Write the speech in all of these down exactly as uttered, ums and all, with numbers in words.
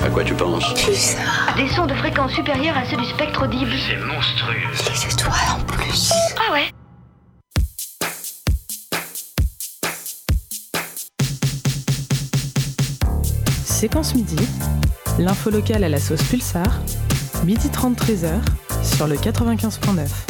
À quoi tu penses? Pulsar. Des sons de fréquence supérieure à ceux du spectre audible. C'est monstrueux. Les étoiles en plus. Ah ouais? Séquence midi, l'info locale à la sauce Pulsar, midi trente treize heures sur le quatre-vingt-quinze virgule neuf.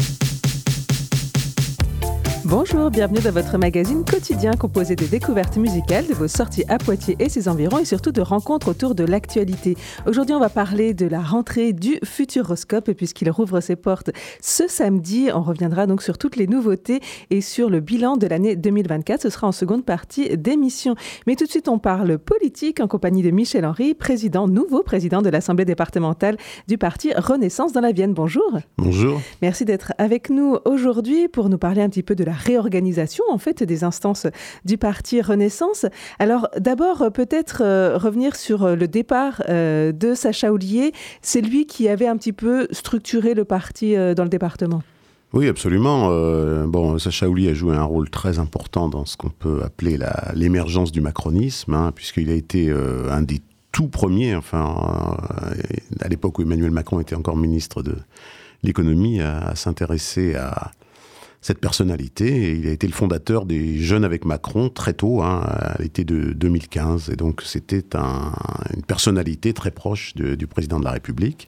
Bonjour, bienvenue dans votre magazine quotidien composé de découvertes musicales, de vos sorties à Poitiers et ses environs et surtout de rencontres autour de l'actualité. Aujourd'hui, on va parler de la rentrée du Futuroscope puisqu'il rouvre ses portes ce samedi. On reviendra donc sur toutes les nouveautés et sur le bilan de l'année deux mille vingt-quatre. Ce sera en seconde partie d'émission. Mais tout de suite, on parle politique en compagnie de Michel Henry, président, nouveau président de l'Assemblée départementale du parti Renaissance dans la Vienne. Bonjour. Bonjour. Merci d'être avec nous aujourd'hui pour nous parler un petit peu de la réorganisation en fait des instances du parti Renaissance. Alors d'abord peut-être euh, revenir sur euh, le départ euh, de Sacha Houlié. C'est lui qui avait un petit peu structuré le parti euh, dans le département. Oui, absolument. Euh, bon, Sacha Houlié a joué un rôle très important dans ce qu'on peut appeler la, l'émergence du macronisme, hein, puisqu'il a été euh, un des tout premiers, enfin, euh, à l'époque où Emmanuel Macron était encore ministre de l'économie, à, à s'intéresser à cette personnalité, et il a été le fondateur des Jeunes avec Macron très tôt, hein, à l'été de deux mille quinze, et donc c'était un, une personnalité très proche de, du président de la République.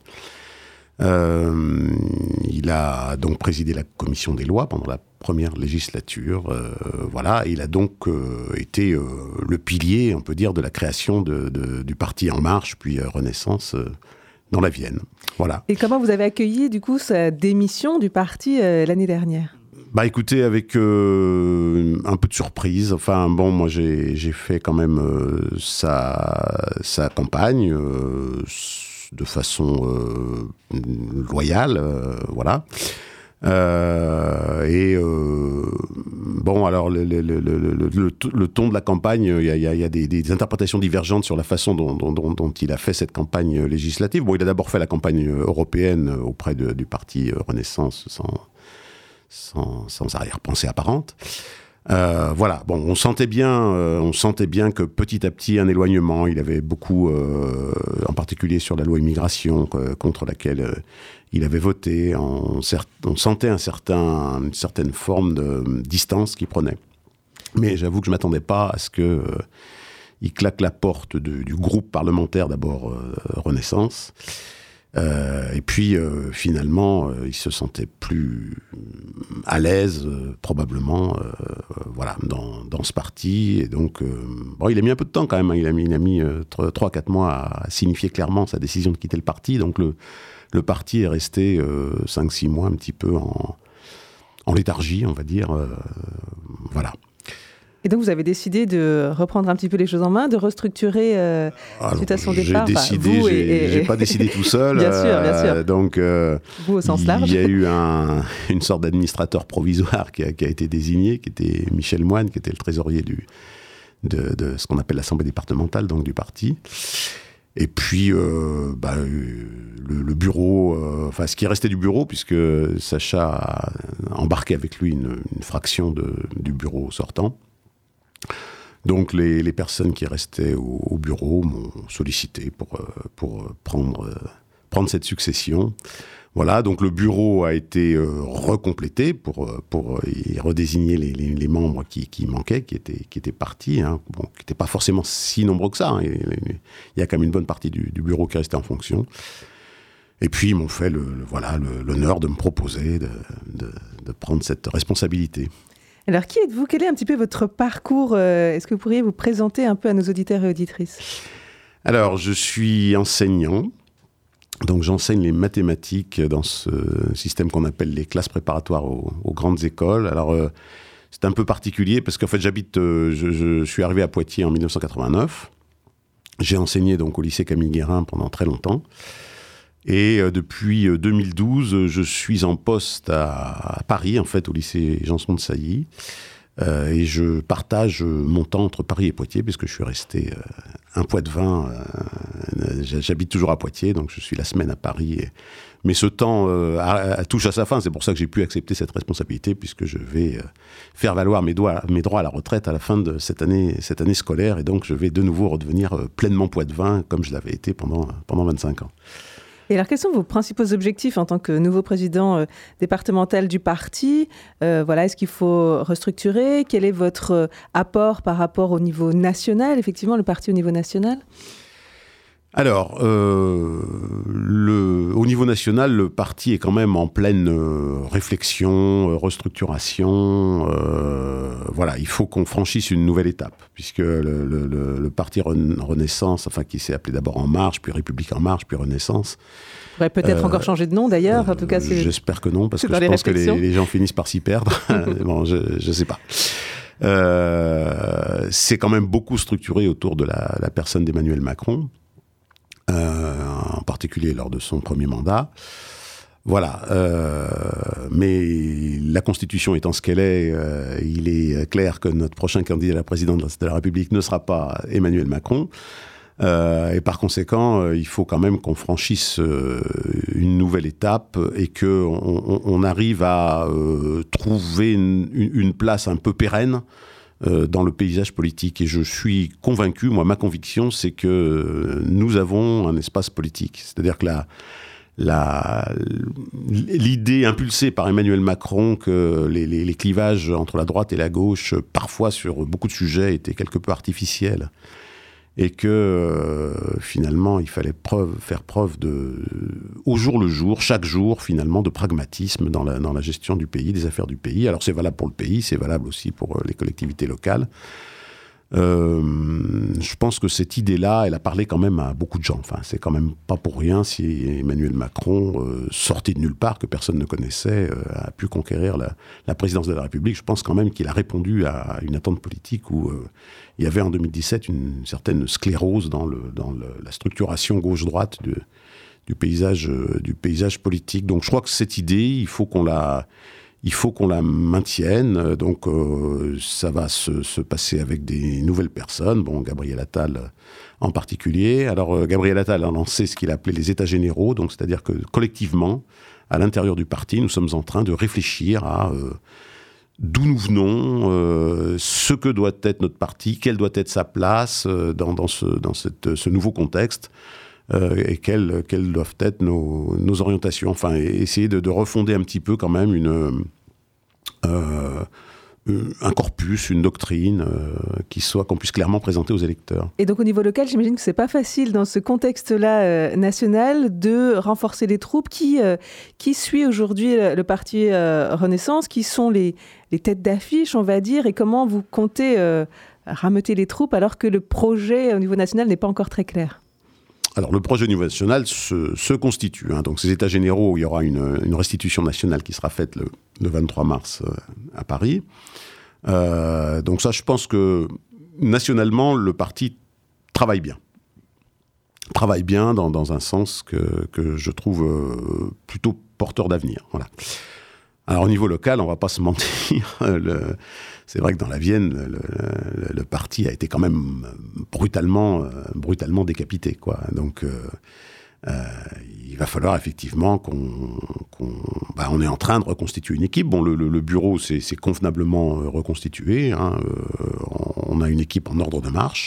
Euh, il a donc présidé la commission des lois pendant la première législature, euh, voilà, et il a donc euh, été euh, le pilier, on peut dire, de la création de, de, du parti En Marche, puis euh, Renaissance, euh, dans la Vienne, voilà. Et comment vous avez accueilli, du coup, sa démission du parti euh, l'année dernière ? Bah écoutez, avec euh, un peu de surprise. Enfin bon, moi j'ai, j'ai fait quand même euh, sa, sa campagne euh, de façon euh, loyale, euh, voilà. Euh, et euh, bon, alors le, le, le, le, le, le ton de la campagne, il y a, il y a des, des interprétations divergentes sur la façon dont, dont, dont, dont il a fait cette campagne législative. Bon, il a d'abord fait la campagne européenne auprès de, du parti Renaissance sans... Sans, sans arrière-pensée apparente. Euh, voilà, bon, on sentait bien, euh, on sentait bien que petit à petit, un éloignement, il avait beaucoup, euh, en particulier sur la loi immigration, euh, contre laquelle euh, il avait voté, on, on sentait un certain, une certaine forme de distance qu'il prenait. Mais j'avoue que je ne m'attendais pas à ce qu'il euh, claque la porte de, du groupe parlementaire, d'abord euh, Renaissance. Euh, et puis euh, finalement, euh, il se sentait plus à l'aise, euh, probablement, euh, voilà, dans, dans ce parti. Et donc, euh, bon, il a mis un peu de temps quand même. Hein, il a mis, il a mis euh, trois à quatre mois à, à signifier clairement sa décision de quitter le parti. Donc le, le parti est resté euh, cinq six mois un petit peu en, en léthargie, on va dire. Euh, voilà. Et donc, vous avez décidé de reprendre un petit peu les choses en main, de restructurer euh, Alors, suite à son départ. J'ai décidé, vous j'ai, et, et... j'ai pas décidé tout seul. Bien sûr, bien sûr. Euh, donc, euh, vous au sens large. Il y a eu un, une sorte d'administrateur provisoire qui a, qui a été désigné, qui était Michel Moine, qui était le trésorier du, de, de ce qu'on appelle l'Assemblée départementale, donc du parti. Et puis, euh, bah, le, le bureau, euh, enfin, ce qui restait du bureau, puisque Sacha a embarqué avec lui une, une fraction de, du bureau sortant. Donc les, les personnes qui restaient au, au bureau m'ont sollicité pour, pour prendre, prendre cette succession. Voilà, donc le bureau a été euh, recomplété pour, pour y redésigner les, les, les membres qui, qui manquaient, qui étaient, qui étaient partis, hein, bon, qui n'étaient pas forcément si nombreux que ça. Hein, il y a quand même une bonne partie du, du bureau qui restait en fonction. Et puis ils m'ont fait le, le, voilà, le, l'honneur de me proposer de, de, de prendre cette responsabilité. Alors, qui êtes-vous ? Quel est un petit peu votre parcours ? Est-ce que vous pourriez vous présenter un peu à nos auditeurs et auditrices ? Alors, je suis enseignant. Donc, j'enseigne les mathématiques dans ce système qu'on appelle les classes préparatoires aux, aux grandes écoles. Alors, euh, c'est un peu particulier parce qu'en fait, j'habite... Euh, je, je suis arrivé à Poitiers en dix-neuf cent quatre-vingt-neuf. J'ai enseigné donc au lycée Camille Guérin pendant très longtemps. Et euh, depuis deux mille douze, je suis en poste à, à Paris, en fait, au lycée Janson de Sailly. Euh, et je partage mon temps entre Paris et Poitiers, puisque je suis resté euh, un Poitevin. Euh, j'habite toujours à Poitiers, donc je suis la semaine à Paris. Et... Mais ce temps euh, a, a, touche à sa fin, c'est pour ça que j'ai pu accepter cette responsabilité, puisque je vais euh, faire valoir mes, doigts, mes droits à la retraite à la fin de cette année, cette année scolaire, et donc je vais de nouveau redevenir euh, pleinement poitevin, comme je l'avais été pendant, pendant vingt-cinq ans. Et alors, quels sont vos principaux objectifs en tant que nouveau président euh, départemental du parti ? euh, Voilà, est-ce qu'il faut restructurer ? Quel est votre euh, apport par rapport au niveau national, effectivement, le parti au niveau national ? Alors, euh, le, au niveau national, le parti est quand même en pleine euh, réflexion, euh, restructuration. Euh, voilà, il faut qu'on franchisse une nouvelle étape, puisque le, le, le, le parti Renaissance, enfin qui s'est appelé d'abord En Marche, puis République En Marche, puis Renaissance. Il pourrait peut-être euh, encore changer de nom d'ailleurs. En euh, tout cas, c'est, j'espère que non, parce que je pense que les, les gens finissent par s'y perdre. Bon, je ne sais pas. Euh, c'est quand même beaucoup structuré autour de la, la personne d'Emmanuel Macron. Euh, en particulier lors de son premier mandat. Voilà. Euh, mais la Constitution étant ce qu'elle est, euh, il est clair que notre prochain candidat à la présidence de la République ne sera pas Emmanuel Macron. Euh, et par conséquent, euh, il faut quand même qu'on franchisse euh, une nouvelle étape et qu'on on, on arrive à euh, trouver une, une place un peu pérenne dans le paysage politique. Et je suis convaincu, moi, ma conviction, c'est que nous avons un espace politique. C'est-à-dire que la, la, l'idée impulsée par Emmanuel Macron que les, les, les clivages entre la droite et la gauche, parfois sur beaucoup de sujets, étaient quelque peu artificiels, et que euh, finalement, il fallait preuve, faire preuve de, au jour le jour, chaque jour, finalement, de pragmatisme dans la, dans la gestion du pays, des affaires du pays. Alors c'est valable pour le pays, c'est valable aussi pour les collectivités locales. Euh, je pense que cette idée-là, elle a parlé quand même à beaucoup de gens. Enfin, c'est quand même pas pour rien si Emmanuel Macron, euh, sorti de nulle part, que personne ne connaissait, euh, a pu conquérir la, la présidence de la République. Je pense quand même qu'il a répondu à une attente politique où euh, il y avait en deux mille dix-sept une certaine sclérose dans, le, dans le, la structuration gauche-droite de, du, paysage, euh, du paysage politique. Donc je crois que cette idée, il faut qu'on la... Il faut qu'on la maintienne, donc euh, ça va se, se passer avec des nouvelles personnes, bon, Gabriel Attal en particulier. Alors euh, Gabriel Attal a lancé ce qu'il a appelé les états généraux, donc c'est-à-dire que collectivement, à l'intérieur du parti, nous sommes en train de réfléchir à euh, d'où nous venons, euh, ce que doit être notre parti, quelle doit être sa place euh, dans, dans, ce, dans cette, ce nouveau contexte. Euh, et quelles, quelles doivent être nos, nos orientations. Enfin, essayer de, de refonder un petit peu quand même une, euh, un corpus, une doctrine euh, qui soit, qu'on puisse clairement présenter aux électeurs. Et donc au niveau local, j'imagine que c'est pas facile dans ce contexte-là euh, national de renforcer les troupes. Qui, euh, qui suit aujourd'hui le, le parti euh, Renaissance ? Qui sont les, les têtes d'affiche, on va dire, et comment vous comptez euh, rameuter les troupes alors que le projet au niveau national n'est pas encore très clair ? Alors, le projet au niveau national se, se constitue. Hein. Donc, ces états généraux, il y aura une, une restitution nationale qui sera faite le, le vingt-trois mars euh, à Paris. Euh, donc ça, je pense que nationalement, le parti travaille bien. Travaille bien dans, dans un sens que, que je trouve euh, plutôt porteur d'avenir. Voilà. Alors, au niveau local, on ne va pas se mentir. le, c'est vrai que dans la Vienne, le, le, le parti a été quand même brutalement, euh, brutalement décapité, quoi. Donc, euh, euh, il va falloir effectivement qu'on... qu'on bah, on est en train de reconstituer une équipe. Bon, le, le, le bureau, c'est, c'est convenablement reconstitué. Hein. Euh, on a une équipe en ordre de marche.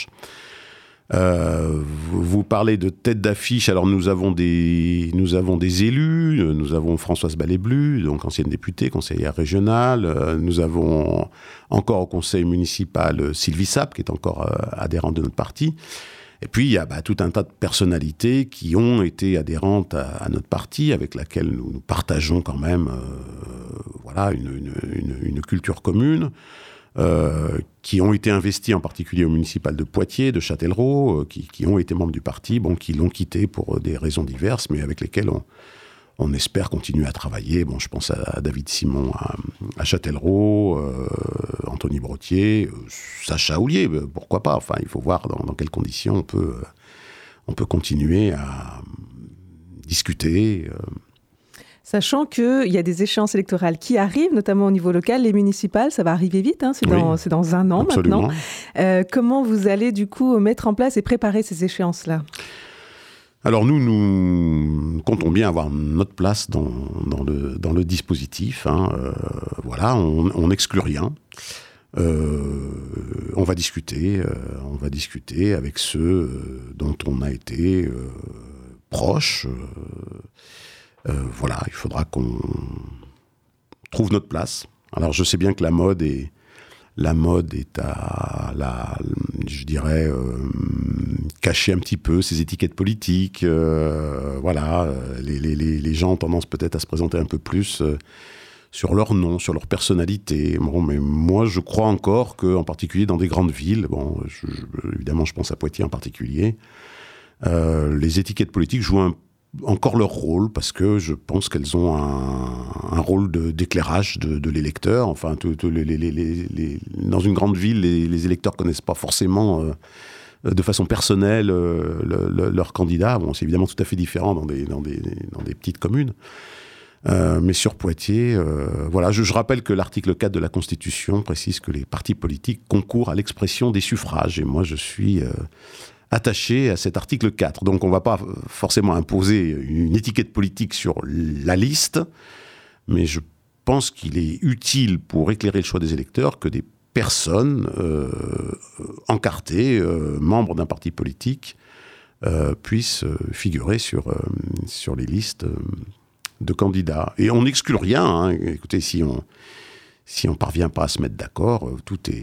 Euh, vous, vous parlez de tête d'affiche. Alors nous avons des nous avons des élus. Nous avons Françoise Ballet-Blu, donc ancienne députée, conseillère régionale. Euh, nous avons encore au conseil municipal Sylvie Sapp, qui est encore euh, adhérente de notre parti. Et puis il y a bah, tout un tas de personnalités qui ont été adhérentes à, à notre parti, avec laquelle nous, nous partageons quand même euh, voilà une, une, une, une culture commune. Euh, qui ont été investis en particulier au municipal de Poitiers, de Châtellerault, euh, qui, qui ont été membres du parti, bon, qui l'ont quitté pour des raisons diverses, mais avec lesquelles on, on espère continuer à travailler. Bon, je pense à, à David Simon à, à Châtellerault, euh, Anthony Brottier, euh, Sacha Houlier, pourquoi pas. Enfin, il faut voir dans, dans quelles conditions on peut, euh, on peut continuer à discuter. Euh, Sachant qu'il y a des échéances électorales qui arrivent, notamment au niveau local, les municipales, ça va arriver vite, hein, c'est, oui, dans, c'est dans un an absolument. Maintenant. Euh, comment vous allez du coup mettre en place et préparer ces échéances-là ? Alors nous, nous comptons bien avoir notre place dans, dans, le, dans le dispositif. Hein. Euh, voilà, on n'exclut rien. Euh, on va discuter, euh, on va discuter avec ceux euh, dont on a été euh, proche. Euh, euh, voilà, il faudra qu'on trouve notre place. Alors je sais bien que la mode est, la mode est à, la, je dirais, euh, cacher un petit peu ces étiquettes politiques. Euh, voilà, les, les, les gens ont tendance peut-être à se présenter un peu plus euh, sur leur nom, sur leur personnalité. Bon, mais moi, je crois encore qu'en particulier dans des grandes villes, bon, je, je, évidemment, je pense à Poitiers en particulier, euh, les étiquettes politiques jouent un encore leur rôle, parce que je pense qu'elles ont un, un rôle de, d'éclairage de, de l'électeur. Enfin, tout, tout les, les, les, les, dans une grande ville, les, les électeurs ne connaissent pas forcément euh, de façon personnelle euh, le, le, leur candidat. Bon, c'est évidemment tout à fait différent dans des, dans des, dans des petites communes. Euh, mais sur Poitiers, euh, voilà, je, je rappelle que l'article quatre de la Constitution précise que les partis politiques concourent à l'expression des suffrages. Et moi, je suis... Euh, attaché à cet article quatre. Donc on ne va pas forcément imposer une étiquette politique sur la liste, mais je pense qu'il est utile pour éclairer le choix des électeurs que des personnes euh, encartées, euh, membres d'un parti politique, euh, puissent figurer sur, euh, sur les listes de candidats. Et on n'exclut rien. Hein. Écoutez, si on si on ne parvient pas à se mettre d'accord, tout est,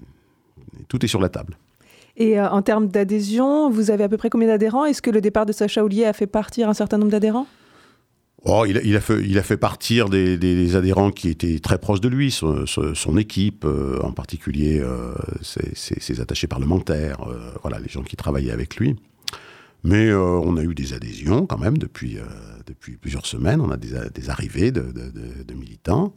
tout est sur la table. Et euh, en termes d'adhésion, vous avez à peu près combien d'adhérents ? Est-ce que le départ de Sacha Houlié a fait partir un certain nombre d'adhérents ? Oh, il, a, il, a fait, il a fait partir des, des, des adhérents qui étaient très proches de lui, son, son équipe, euh, en particulier euh, ses, ses, ses attachés parlementaires, euh, voilà, les gens qui travaillaient avec lui. Mais euh, on a eu des adhésions quand même depuis, euh, depuis plusieurs semaines, on a des, des arrivées de, de, de, de militants.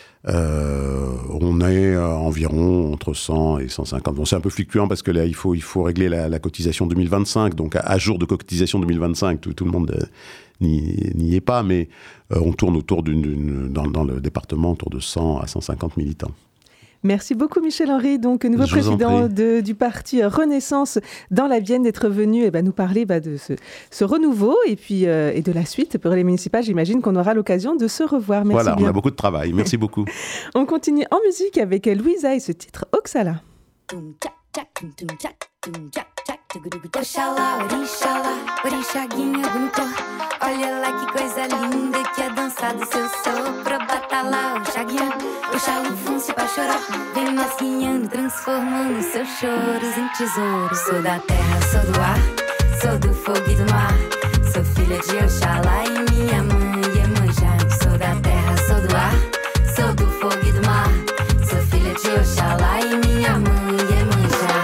Euh, on est euh, environ entre cent et cent cinquante. Bon, c'est un peu fluctuant parce que là, il faut, il faut régler la, la cotisation deux mille vingt-cinq. Donc, à, à jour de cotisation deux mille vingt-cinq, tout, tout le monde euh, n'y, n'y est pas. Mais euh, on tourne autour d'une, d'une, dans, dans le département autour de cent à cent cinquante militants. Merci beaucoup Michel Henry, donc nouveau Je président de, du parti Renaissance dans la Vienne, d'être venu eh ben, nous parler bah, de ce, ce renouveau et, puis, euh, et de la suite pour les municipales. J'imagine qu'on aura l'occasion de se revoir. Merci voilà, bien. On a beaucoup de travail. Merci beaucoup. On continue en musique avec Louisa et ce titre Oxala. Oxalá, orixalá, orixaguinha bonito. Olha lá que coisa linda que é dançar do seu sopro. Bata lá, oxaguinha, oxalufum se pra chorar. Vem masquinhando, transformando seus choros em tesouros. Sou da terra, sou do ar, sou do fogo e do mar. Sou filha de Oxalá e minha mãe é Manjá. Sou da terra, sou do ar, sou do fogo e do mar. Sou filha de Oxalá e minha mãe é Manjá.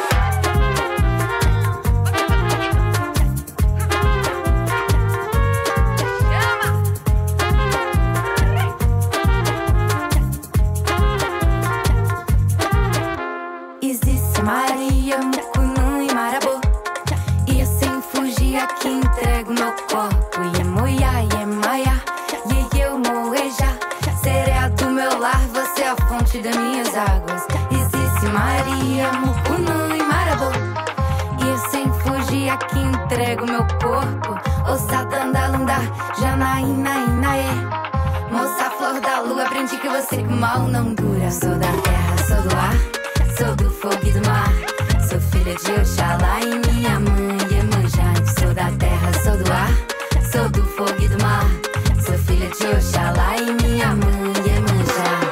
Maria, Mucunum e Marabô. E eu sem fugir aqui entrego meu corpo. E é moia, e é maia, e eu morreja. Sereia do meu lar, você é a fonte das minhas águas. Existe Maria, Mucunum e Marabô. E eu sem fugir aqui entrego meu corpo. O Satã da Lunda, Janaína, Inaê. Moça, flor da lua, aprendi que você que mal não dura. Sou da terra, sou do ar, sou do fogo e do mar. Sou filha de Oxalá e minha mãe é Manjá. Sou da terra, sou do ar, sou do fogo e do mar. Sou filha de Oxalá e minha mãe é Manjá.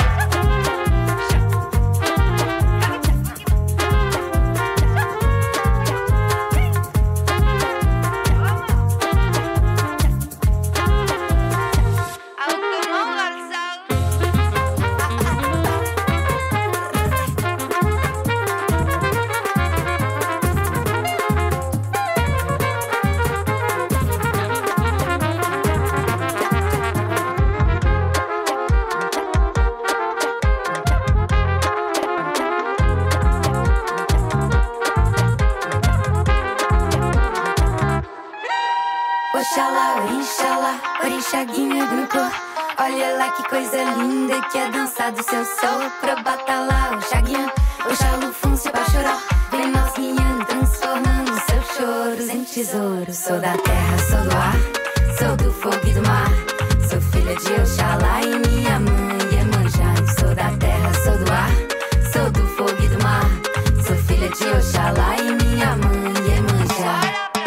Oxalá, orixalá, orixaguinha brincou. Olha lá que coisa linda que é dançar do seu sopro. Bata lá, oxaguinha, oxalufum se apaixonou. Vem nozinha transformando seu show. choros em tesouros. Sou da terra, sou do ar, sou do fogo e do mar. Sou filha de Oxalá e minha mãe Iemanjá. Sou da terra, sou do ar, sou do fogo e do mar. Sou filha de Oxalá e minha mãe Iemanjá.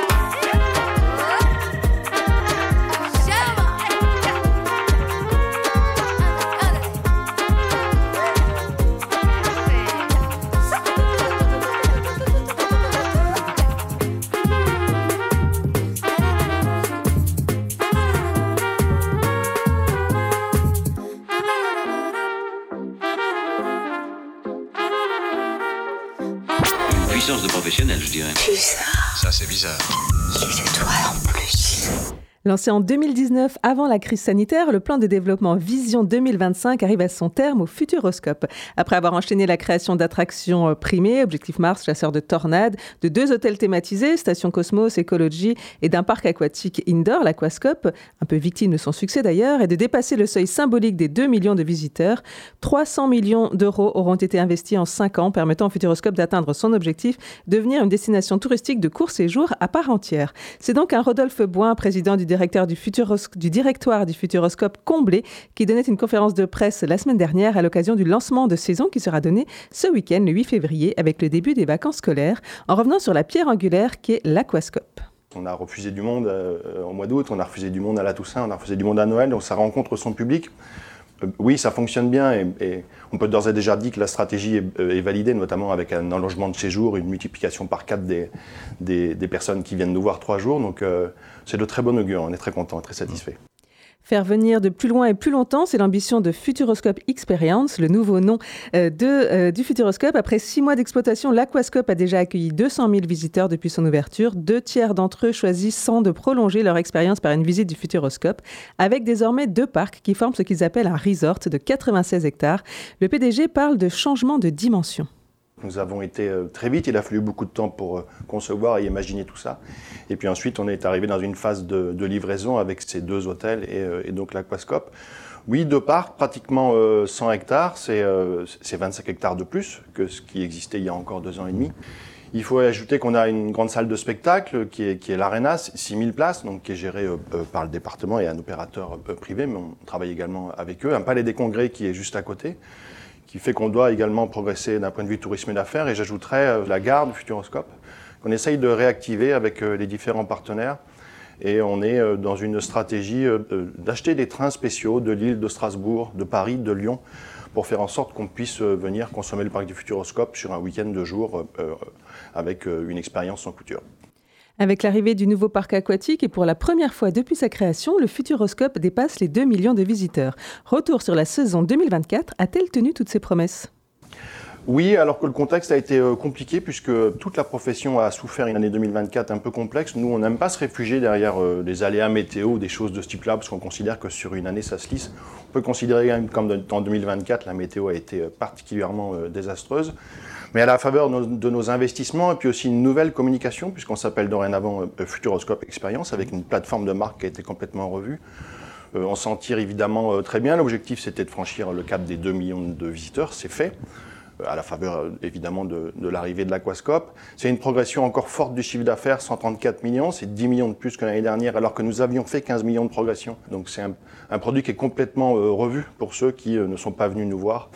De professionnel, je dirais. Bizarre. Ça, c'est bizarre. C'est toi en plus. Lancé en deux mille dix-neuf, avant la crise sanitaire, le plan de développement Vision deux mille vingt-cinq arrive à son terme au Futuroscope. Après avoir enchaîné la création d'attractions primées, Objectif Mars, chasseur de tornades, de deux hôtels thématisés, Station Cosmos, Ecology, et d'un parc aquatique indoor, l'Aquascope, un peu victime de son succès d'ailleurs, et de dépasser le seuil symbolique des deux millions de visiteurs, trois cents millions d'euros auront été investis en cinq ans, permettant au Futuroscope d'atteindre son objectif, devenir une destination touristique de court séjour à part entière. C'est donc un Rodolphe Boin, président du directeur du, Futuros- du directoire du Futuroscope comblé, qui donnait une conférence de presse la semaine dernière à l'occasion du lancement de saison qui sera donné ce week-end, le huit février, avec le début des vacances scolaires, en revenant sur la pierre angulaire qui est l'Aquascope. On a refusé du monde euh, au mois d'août, on a refusé du monde à la Toussaint, on a refusé du monde à Noël, donc ça rencontre son public. Euh, oui, ça fonctionne bien et, et on peut d'ores et déjà dire que la stratégie est, euh, est validée, notamment avec un allongement de séjour, une multiplication par quatre des, des, des personnes qui viennent nous voir trois jours. Donc euh, c'est de très bon augure, on est très content et très satisfait. Faire venir de plus loin et plus longtemps, c'est l'ambition de Futuroscope Experience, le nouveau nom euh, de, euh, du Futuroscope. Après six mois d'exploitation, l'Aquascope a déjà accueilli deux cent mille visiteurs depuis son ouverture. Deux tiers d'entre eux choisissant de prolonger leur expérience par une visite du Futuroscope, avec désormais deux parcs qui forment ce qu'ils appellent un resort de quatre-vingt-seize hectares. Le P D G parle de changement de dimension. Nous avons été euh, très vite, il a fallu beaucoup de temps pour euh, concevoir et imaginer tout ça. Et puis ensuite, on est arrivé dans une phase de, de livraison avec ces deux hôtels et, euh, et donc l'Aquascope. Oui, deux parcs, pratiquement euh, cent hectares, c'est, euh, c'est vingt-cinq hectares de plus que ce qui existait il y a encore deux ans et demi. Il faut ajouter qu'on a une grande salle de spectacle qui est, qui est l'Arena, six mille places, donc qui est gérée euh, par le département et un opérateur euh, privé, mais on travaille également avec eux. Un palais des congrès qui est juste à côté, qui fait qu'on doit également progresser d'un point de vue tourisme et d'affaires. Et j'ajouterais euh, la gare du Futuroscope, qu'on essaye de réactiver avec euh, les différents partenaires. Et on est euh, dans une stratégie euh, d'acheter des trains spéciaux de Lille, de Strasbourg, de Paris, de Lyon, pour faire en sorte qu'on puisse euh, venir consommer le parc du Futuroscope sur un week-end de jour euh, avec euh, une expérience sans couture. Avec l'arrivée du nouveau parc aquatique et pour la première fois depuis sa création, le Futuroscope dépasse les deux millions de visiteurs. Retour sur la saison deux mille vingt-quatre, a-t-elle tenu toutes ses promesses ? Oui, alors que le contexte a été compliqué puisque toute la profession a souffert une année deux mille vingt-quatre un peu complexe. Nous, on n'aime pas se réfugier derrière des aléas météo, des choses de ce type-là, parce qu'on considère que sur une année, ça se lisse. On peut considérer comme en deux mille vingt-quatre, la météo a été particulièrement désastreuse. Mais à la faveur de nos, de nos investissements et puis aussi une nouvelle communication, puisqu'on s'appelle dorénavant euh, Futuroscope Experience, avec une plateforme de marque qui a été complètement revue. Euh, on s'en tire évidemment euh, très bien. L'objectif, c'était de franchir le cap des deux millions de visiteurs. C'est fait, euh, à la faveur euh, évidemment de, de l'arrivée de l'Aquascope. C'est une progression encore forte du chiffre d'affaires, cent trente-quatre millions. C'est dix millions de plus que l'année dernière, alors que nous avions fait quinze millions de progression. Donc c'est un, un produit qui est complètement euh, revu pour ceux qui euh, ne sont pas venus nous voir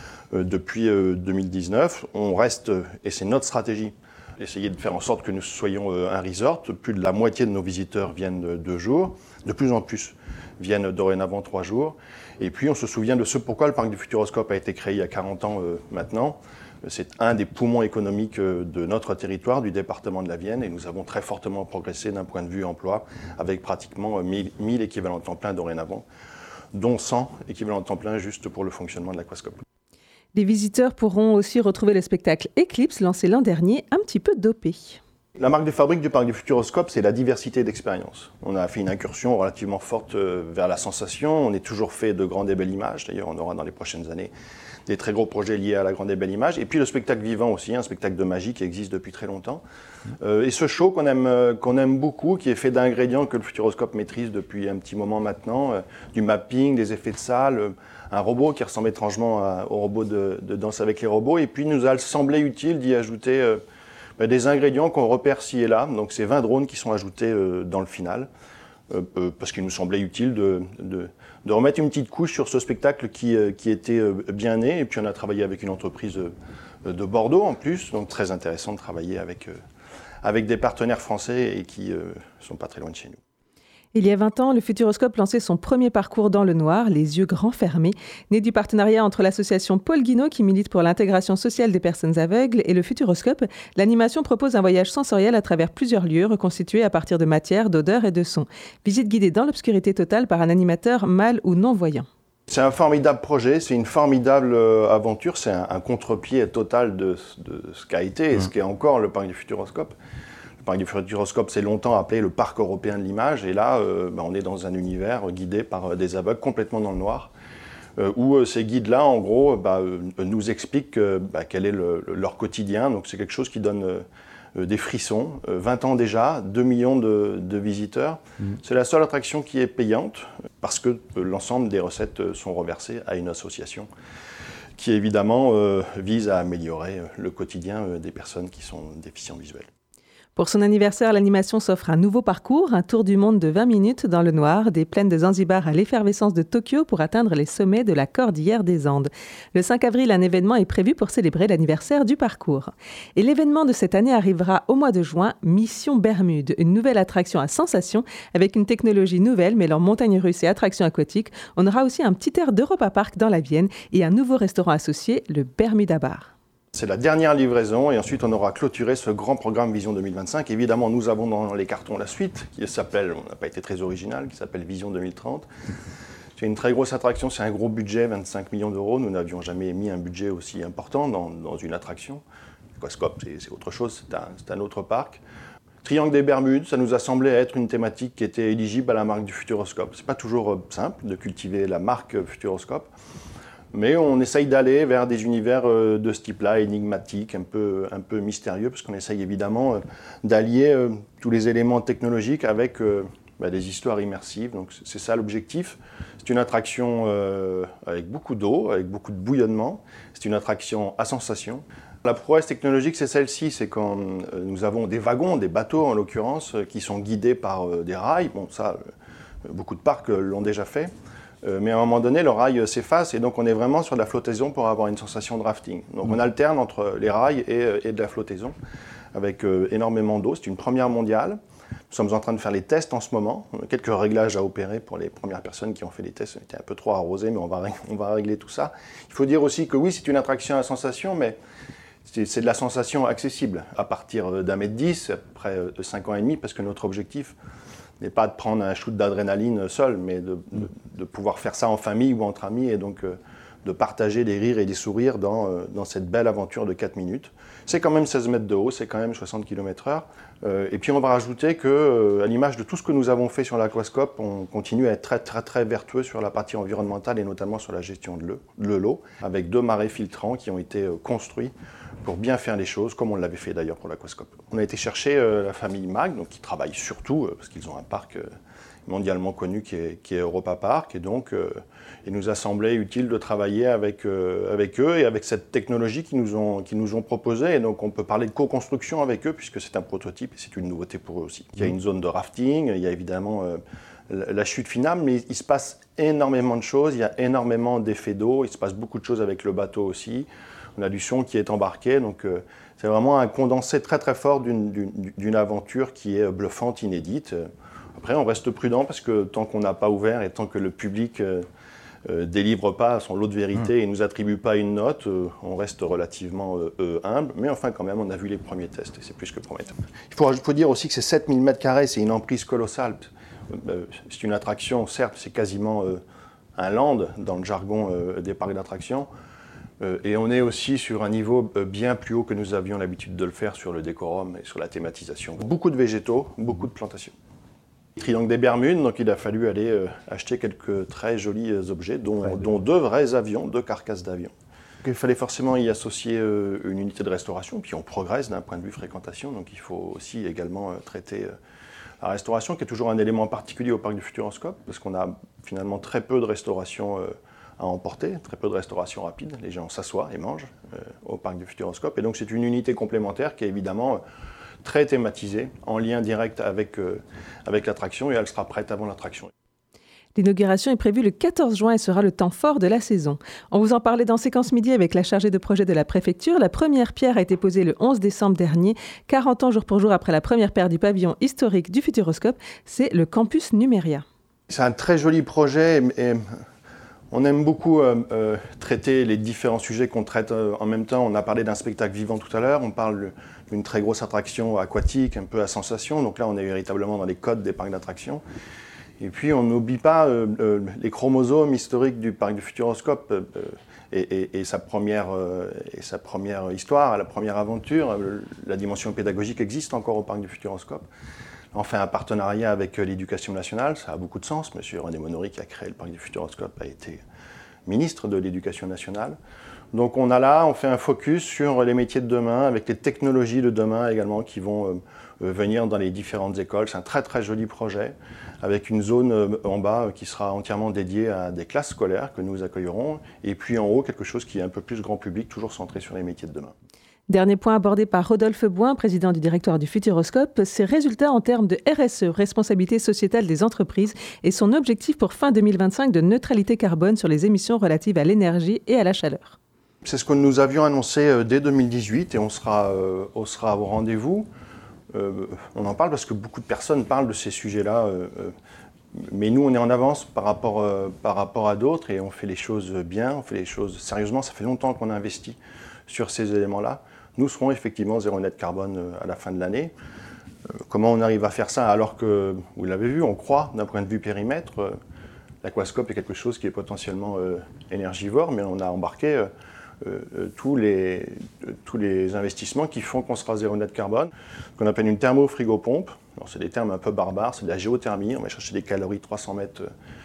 depuis deux mille dix-neuf. On reste, et c'est notre stratégie, essayer de faire en sorte que nous soyons un resort. Plus de la moitié de nos visiteurs viennent deux jours, de plus en plus viennent dorénavant trois jours. Et puis on se souvient de ce pourquoi le parc du Futuroscope a été créé il y a quarante ans euh, maintenant. C'est un des poumons économiques de notre territoire, du département de la Vienne, et nous avons très fortement progressé d'un point de vue emploi, avec pratiquement mille équivalents temps plein dorénavant, dont cent équivalents temps plein juste pour le fonctionnement de l'Aquascope. Les visiteurs pourront aussi retrouver le spectacle Eclipse, lancé l'an dernier, un petit peu dopé. La marque de fabrique du parc du Futuroscope, c'est la diversité d'expériences. On a fait une incursion relativement forte vers la sensation. On est toujours fait de grandes et belles images. D'ailleurs, on aura dans les prochaines années des très gros projets liés à la grande et belle image. Et puis le spectacle vivant aussi, un spectacle de magie qui existe depuis très longtemps. Euh, et ce show qu'on aime, qu'on aime beaucoup, qui est fait d'ingrédients que le Futuroscope maîtrise depuis un petit moment maintenant, euh, du mapping, des effets de salle, euh, un robot qui ressemble étrangement à, au robot de, de Danse avec les robots. Et puis il nous a semblé utile d'y ajouter euh, bah, des ingrédients qu'on repère ci et là. Donc c'est vingt drones qui sont ajoutés euh, dans le final, euh, euh, parce qu'il nous semblait utile de, de, de remettre une petite couche sur ce spectacle qui, euh, qui était euh, bien né. Et puis on a travaillé avec une entreprise euh, de Bordeaux en plus, donc très intéressant de travailler avec, euh, avec des partenaires français et qui ne euh, sont pas très loin de chez nous. Il y a vingt ans, le Futuroscope lançait son premier parcours dans le noir, les yeux grands fermés, né du partenariat entre l'association Paul Guinot, qui milite pour l'intégration sociale des personnes aveugles, et le Futuroscope. L'animation propose un voyage sensoriel à travers plusieurs lieux, reconstitués à partir de matière, d'odeurs et de sons. Visite guidée dans l'obscurité totale par un animateur mâle ou non-voyant. C'est un formidable projet, c'est une formidable euh, aventure, c'est un, un contre-pied total de, de ce qu'a été et mmh. ce qu'est encore le parc du Futuroscope. Le parc du Futuroscope s'est longtemps appelé le parc européen de l'image, et là, euh, bah, on est dans un univers guidé par euh, des aveugles complètement dans le noir, euh, où euh, ces guides-là, en gros, bah, euh, nous expliquent euh, bah, quel est le, le, leur quotidien. Donc c'est quelque chose qui donne euh, des frissons. Euh, vingt ans déjà, deux millions de, de visiteurs. Mmh. C'est la seule attraction qui est payante, parce que euh, l'ensemble des recettes euh, sont reversées à une association qui, évidemment, euh, vise à améliorer euh, le quotidien euh, des personnes qui sont déficients visuels. Pour son anniversaire, l'animation s'offre un nouveau parcours, un tour du monde de vingt minutes dans le noir, des plaines de Zanzibar à l'effervescence de Tokyo pour atteindre les sommets de la cordillère des Andes. Le cinq avril, un événement est prévu pour célébrer l'anniversaire du parcours. Et l'événement de cette année arrivera au mois de juin, Mission Bermude, une nouvelle attraction à sensations avec une technologie nouvelle mêlant montagnes russes et attractions aquatiques. On aura aussi un petit air d'Europa Park dans la Vienne et un nouveau restaurant associé, le Bermuda Bar. C'est la dernière livraison et ensuite on aura clôturé ce grand programme Vision deux mille vingt-cinq. Évidemment, nous avons dans les cartons la suite qui s'appelle, on n'a pas été très original, qui s'appelle Vision deux mille trente. C'est une très grosse attraction, c'est un gros budget, vingt-cinq millions d'euros. Nous n'avions jamais mis un budget aussi important dans, dans une attraction. Aquascope, c'est, c'est autre chose, c'est un, c'est un autre parc. Triangle des Bermudes, ça nous a semblé être une thématique qui était éligible à la marque du Futuroscope. C'est pas toujours simple de cultiver la marque Futuroscope. Mais on essaye d'aller vers des univers de ce type-là, énigmatiques, un peu, un peu mystérieux, parce qu'on essaye évidemment d'allier tous les éléments technologiques avec bah, des histoires immersives. Donc c'est ça l'objectif. C'est une attraction euh, avec beaucoup d'eau, avec beaucoup de bouillonnement. C'est une attraction à sensation. La prouesse technologique, c'est celle-ci, c'est quand nous avons des wagons, des bateaux en l'occurrence, qui sont guidés par des rails. Bon, ça, beaucoup de parcs l'ont déjà fait. Mais à un moment donné, le rail s'efface et donc on est vraiment sur de la flottaison pour avoir une sensation de rafting. Donc on alterne entre les rails et, et de la flottaison avec euh, énormément d'eau. C'est une première mondiale. Nous sommes en train de faire les tests en ce moment. On a quelques réglages à opérer pour les premières personnes qui ont fait les tests. On était un peu trop arrosés, mais on va, on va régler tout ça. Il faut dire aussi que oui, c'est une attraction à sensation, mais c'est, c'est de la sensation accessible à partir d'un mètre dix, après cinq ans et demi, parce que notre objectif n'est pas de prendre un shoot d'adrénaline seul, mais de, de, de pouvoir faire ça en famille ou entre amis, et donc euh, de partager des rires et des sourires dans, euh, dans cette belle aventure de quatre minutes. C'est quand même seize mètres de haut, c'est quand même soixante kilomètres heure. Euh, et puis on va rajouter qu'à euh, l'image de tout ce que nous avons fait sur l'Aquascope, on continue à être très très très vertueux sur la partie environnementale et notamment sur la gestion de l'eau, avec deux marais filtrants qui ont été euh, construits pour bien faire les choses, comme on l'avait fait d'ailleurs pour l'Aquascope. On a été chercher euh, la famille Mag, donc qui travaille surtout, euh, parce qu'ils ont un parc euh, mondialement connu qui est, qui est Europa Park, et donc euh, il nous a semblé utile de travailler avec, euh, avec eux et avec cette technologie qu'ils nous ont, qu'ils nous ont proposée, et donc on peut parler de co-construction avec eux, puisque c'est un prototype et c'est une nouveauté pour eux aussi. Il y a une zone de rafting, il y a évidemment euh, la chute finale, mais il se passe énormément de choses, il y a énormément d'effets d'eau, il se passe beaucoup de choses avec le bateau aussi. On a du son qui est embarqué, donc euh, c'est vraiment un condensé très très fort d'une, d'une, d'une aventure qui est bluffante, inédite. Après, on reste prudent parce que tant qu'on n'a pas ouvert et tant que le public ne euh, euh, délivre pas son lot de vérité mmh. et ne nous attribue pas une note, euh, on reste relativement euh, euh, humble. Mais enfin, quand même, on a vu les premiers tests et c'est plus que prometteur. Il faut, il faut dire aussi que c'est sept mille mètres carrés, c'est une emprise colossale. Euh, c'est une attraction, certes, c'est quasiment euh, un land dans le jargon euh, des parcs d'attractions. Euh, et on est aussi sur un niveau euh, bien plus haut que nous avions l'habitude de le faire sur le décorum et sur la thématisation. Beaucoup de végétaux, beaucoup de plantations. Triangle des Bermudes, donc il a fallu aller euh, acheter quelques très jolis euh, objets, dont, ouais, dont deux vrais avions, deux carcasses d'avions. Il fallait forcément y associer euh, une unité de restauration, puis on progresse d'un point de vue fréquentation, donc il faut aussi également euh, traiter euh, la restauration, qui est toujours un élément particulier au parc du Futuroscope, parce qu'on a finalement très peu de restauration euh, à emporter, très peu de restauration rapide, les gens s'assoient et mangent euh, au parc du Futuroscope. Et donc c'est une unité complémentaire qui est évidemment euh, très thématisée, en lien direct avec, euh, avec l'attraction, et elle sera prête avant l'attraction. L'inauguration est prévue le quatorze juin et sera le temps fort de la saison. On vous en parlait dans Séquence Midi avec la chargée de projet de la préfecture. La première pierre a été posée le onze décembre dernier, quarante ans jour pour jour après la première pierre du pavillon historique du Futuroscope. C'est le campus Numéria. C'est un très joli projet et on aime beaucoup euh, euh, traiter les différents sujets qu'on traite euh, en même temps. On a parlé d'un spectacle vivant tout à l'heure, on parle d'une très grosse attraction aquatique, un peu à sensation. Donc là, on est véritablement dans les codes des parcs d'attractions. Et puis, on n'oublie pas euh, euh, les chromosomes historiques du parc du Futuroscope euh, et, et, et, sa première, euh, et sa première histoire, la première aventure. Euh, la dimension pédagogique existe encore au parc du Futuroscope. On fait un partenariat avec l'Éducation nationale, ça a beaucoup de sens. Monsieur René Monory, qui a créé le parc du Futuroscope, a été ministre de l'Éducation nationale. Donc on a là, on fait un focus sur les métiers de demain, avec les technologies de demain également qui vont euh, venir dans les différentes écoles. C'est un très très joli projet, avec une zone euh, en bas qui sera entièrement dédiée à des classes scolaires que nous accueillerons, et puis en haut quelque chose qui est un peu plus grand public, toujours centré sur les métiers de demain. Dernier point abordé par Rodolphe Bouin, président du directoire du Futuroscope, ses résultats en termes de R S E, responsabilité sociétale des entreprises, et son objectif pour fin deux mille vingt-cinq de neutralité carbone sur les émissions relatives à l'énergie et à la chaleur. C'est ce que nous avions annoncé dès deux mille dix-huit et on sera, euh, on sera au rendez-vous. Euh, on en parle parce que beaucoup de personnes parlent de ces sujets-là, euh, euh, mais nous on est en avance par rapport, euh, par rapport à d'autres et on fait les choses bien, on fait les choses sérieusement. Ça fait longtemps qu'on a investi sur ces éléments-là. Nous serons effectivement zéro net carbone à la fin de l'année. Euh, comment on arrive à faire ça alors que, vous l'avez vu, on croit d'un point de vue périmètre. Euh, L'aquascope est quelque chose qui est potentiellement euh, énergivore, mais on a embarqué euh, euh, tous, les, euh, tous les investissements qui font qu'on sera zéro net carbone. Ce qu'on appelle une thermo-frigo-pompe. Alors, c'est des termes un peu barbares, c'est de la géothermie. On va chercher des calories trois cents mètres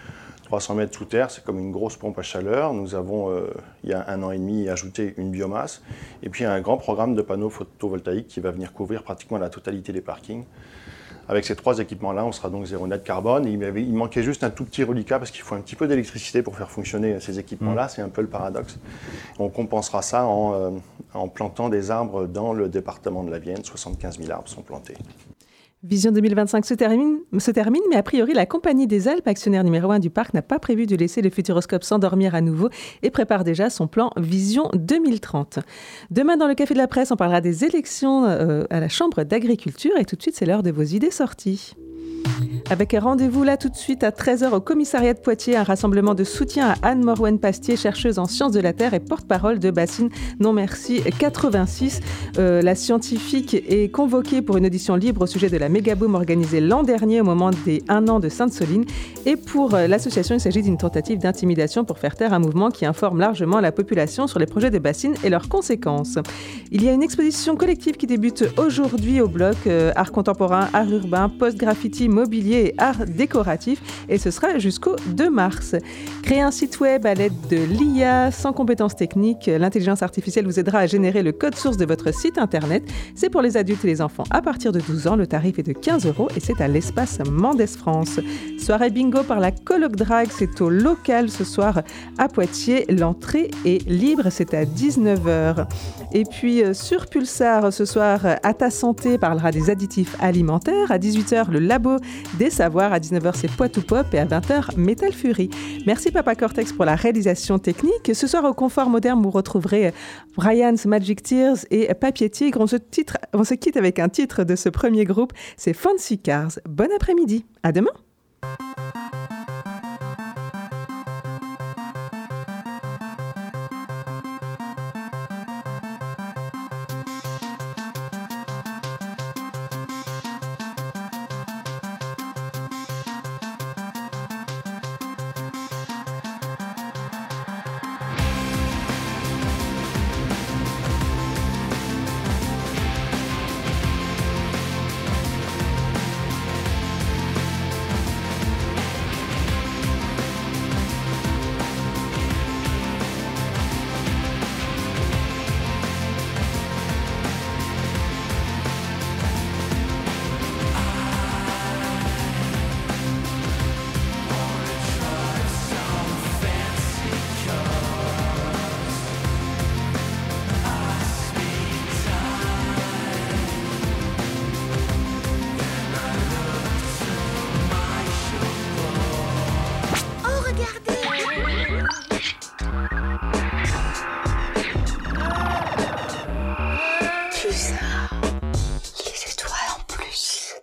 sous terre, c'est comme une grosse pompe à chaleur. Nous avons, euh, il y a un an et demi, ajouté une biomasse. Et puis un grand programme de panneaux photovoltaïques qui va venir couvrir pratiquement la totalité des parkings. Avec ces trois équipements-là, on sera donc zéro net carbone. Et il, avait, il manquait juste un tout petit reliquat parce qu'il faut un petit peu d'électricité pour faire fonctionner ces équipements-là. Mmh. C'est un peu le paradoxe. On compensera ça en, euh, en plantant des arbres dans le département de la Vienne. soixante-quinze mille arbres sont plantés. Vision deux mille vingt-cinq se termine, se termine, mais a priori, la Compagnie des Alpes, actionnaire numéro un du parc, n'a pas prévu de laisser le Futuroscope s'endormir à nouveau et prépare déjà son plan Vision deux mille trente. Demain, dans le Café de la Presse, on parlera des élections euh, à la Chambre d'agriculture et tout de suite, c'est l'heure de vos idées sorties. Avec un rendez-vous là tout de suite à treize heures au commissariat de Poitiers, un rassemblement de soutien à Anne Morwen-Pastier, chercheuse en sciences de la Terre et porte-parole de Bassine Non Merci quatre-vingt-six. Euh, la scientifique est convoquée pour une audition libre au sujet de la mégaboom organisée l'an dernier au moment des un an de Sainte-Soline. Et pour euh, l'association, il s'agit d'une tentative d'intimidation pour faire taire un mouvement qui informe largement la population sur les projets de Bassine et leurs conséquences. Il y a une exposition collective qui débute aujourd'hui au bloc euh, art contemporain, art urbain, post-graffiti, mobilier et art décoratif, et ce sera jusqu'au deux mars. Créer un site web à l'aide de l'I A sans compétences techniques, l'intelligence artificielle vous aidera à générer le code source de votre site internet. C'est pour les adultes et les enfants à partir de douze ans. Le tarif est de quinze euros et c'est à l'espace Mendes France. Soirée bingo par la Coloc Drag, c'est au local ce soir à Poitiers. L'entrée est libre, c'est à dix-neuf heures. Et puis sur Pulsar, ce soir, À ta santé parlera des additifs alimentaires. À dix-huit heures, le labo des savoirs. À dix-neuf heures, c'est Poitou Pop et à vingt heures, Metal Fury. Merci Papa Cortex pour la réalisation technique. Ce soir, au Confort Moderne, vous retrouverez Brian's Magic Tears et Papier Tigre. On se, titre, on se quitte avec un titre de ce premier groupe, c'est Fancy Cars. Bon après-midi. À demain.